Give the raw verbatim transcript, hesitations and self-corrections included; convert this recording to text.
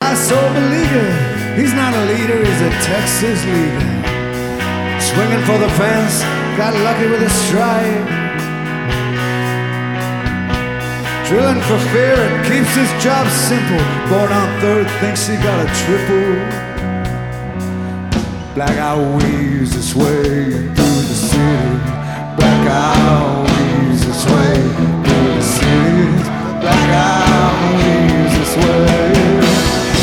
high soul believer. He's not a leader, he's a Texas leader. Swinging for the fence, got lucky with a strike. Drilling for fear and keeps his job simple. Born on third, thinks he got a triple. Black eye weaves his way through the city.